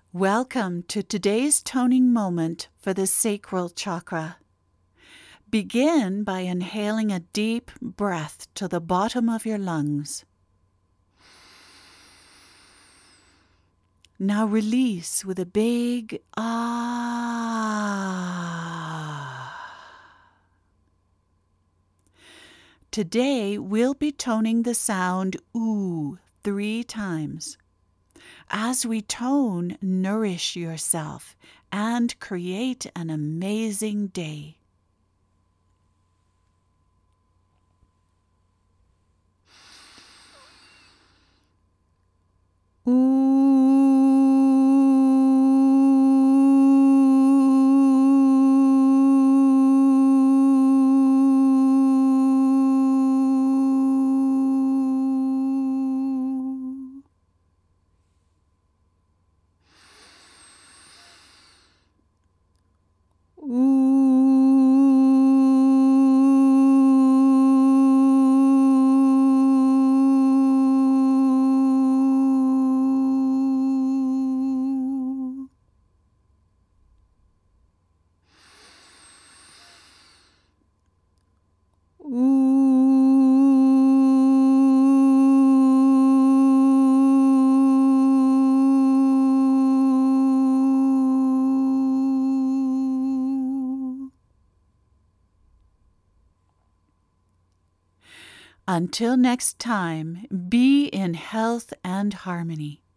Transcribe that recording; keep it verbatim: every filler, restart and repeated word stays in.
Welcome to today's toning moment for the sacral chakra. Begin by inhaling a deep breath to the bottom of your lungs. Now release with a big ah. Today we'll be toning the sound ooh three times. As we tone, nourish yourself and create an amazing day. Until next time, be in health and harmony.